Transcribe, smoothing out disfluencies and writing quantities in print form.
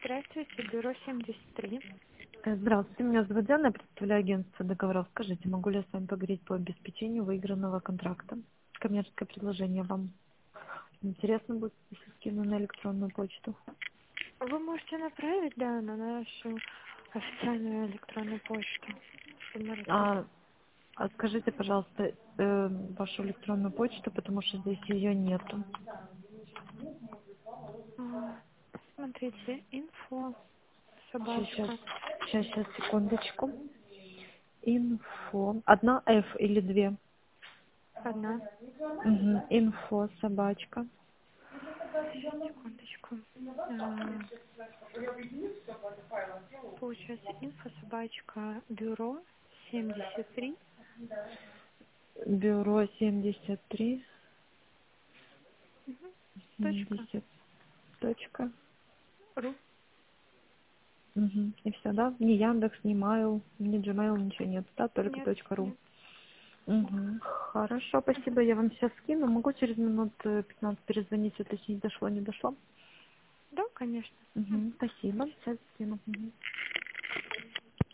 Здравствуйте, бюро 73. Здравствуйте, меня зовут Диана, я представляю агентство договоров. Скажите, могу ли я с вами поговорить по обеспечению выигранного контракта? Коммерческое предложение вам интересно будет, если скину на электронную почту? Вы можете направить, да, на нашу официальную электронную почту, чтобы мы рассмотрели. А, а скажите, пожалуйста, вашу электронную почту, потому что здесь ее нету. Смотрите, инфо, Сейчас, собачка, сейчас, секундочку. Инфо. Одна F или две? одна, Угу. Инфо, собачка. секундочку. Получается, инфо, собачка, бюро 73, Бюро 73. точка, 70. Точка. ру. Угу. И все, да? Ни Яндекс, ни Mail, ни Gmail, ничего нет, да? Только Нет, .ру. нет. Угу. Хорошо, спасибо, я вам сейчас скину. Могу через минут 15 перезвонить, уточнить, дошло, не дошло? Да, конечно. Угу. Спасибо, сейчас скину. Угу.